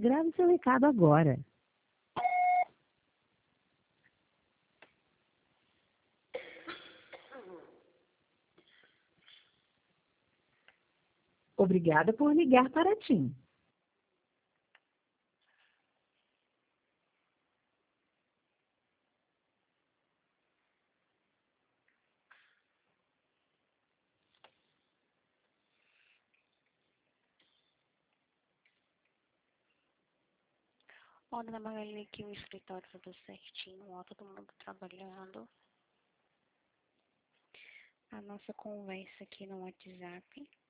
Grave seu recado agora. Obrigada por ligar para a TIM. Olha, Dona Magali, aqui o escritório tudo certinho, ó, todo mundo trabalhando. A nossa conversa aqui no WhatsApp